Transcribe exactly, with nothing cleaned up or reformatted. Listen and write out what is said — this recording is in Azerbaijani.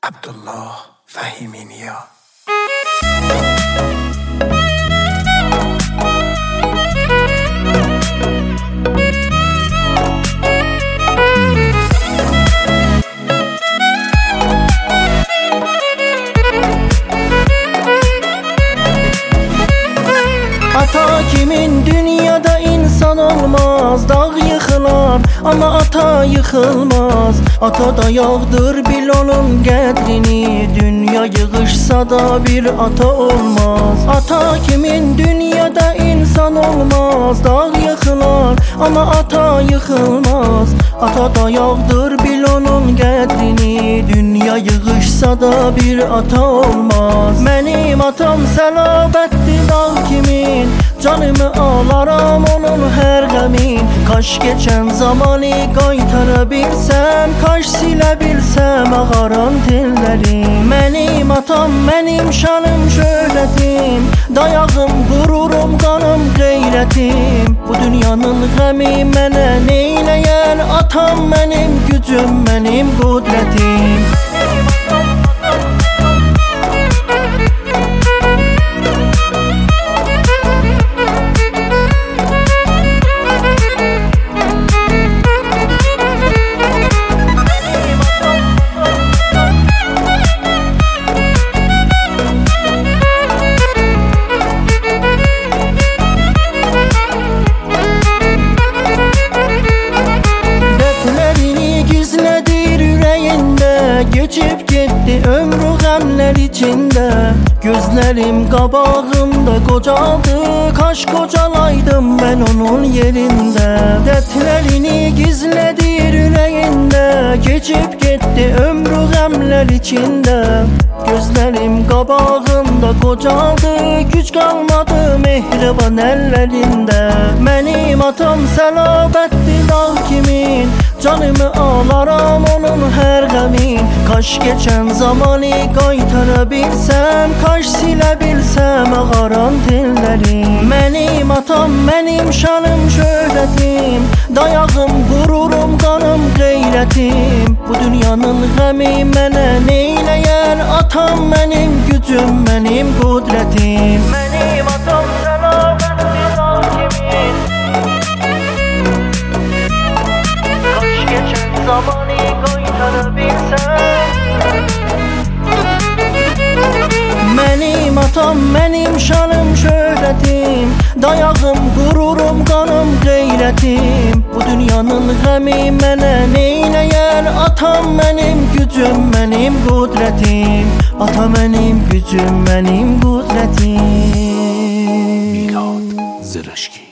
Abdullah Fahimi Niya. Ata kimin dünyada insan olmaz, dağ yıkılar ama ata yıkılmaz. Ata da yağdır bil onun qədrini, dünya yığışsa da bir ata olmaz. Ata kimin dünyada insan olmaz, dağ yıkılar ama ata yıkılmaz. Ata da yağdır bil onun qədrini, dünya yığışsa da bir ata olmaz. Mənim atam səlabətdir dağ kimin, canımı alaram onun hər qəmin. Kaş geçən zamanı qaytara bilsəm, kaş silə bilsəm ağaran tellərim. Mənim atam, mənim şanım, şöhrətim, dayağım, qururum, qanım, qeyrətim. Bu dünyanın qəmi mənə neyləyər? Atam mənim gücüm, mənim qudrətim. Geçip gitti ömrü qəmlər içində, gözlərim qabağımda qocaldı. Kaş qocalaydım mən onun yerində. Dərdlərini gizlədir ürəyində, geçip gitti ömrü qəmlər içində, gözlərim qabağımda qocaldı. Güc qalmadı mehriban əllərində. Mənim atam səlabətdir dağ kimin, canımı alaram onun hər qəmin. Kaş geçən zamanı qaytara bilsəm, kaş silə bilsəm ağaran tellərim. Mənim atam, mənim şanım, şöhrətim, dayağım, qururum, qanım, qeyrətim. Bu dünyanın qəmi mənə neyləyər? Atam mənim gücüm, mənim qudrətim. Mənim atam səlabətdir dağ kimin, kaş geçən zamanı qaytara bilsəm. Mənim atam, mənim şanım, şöhrətim, dayağım, qururum, qanım, qeyrətim. Bu dünyanın qəmi mənə neyləyər? Atam mənim gücüm, mənim qudrətim. Ata mənim gücüm, mənim qudrətim. Milad Zırışki.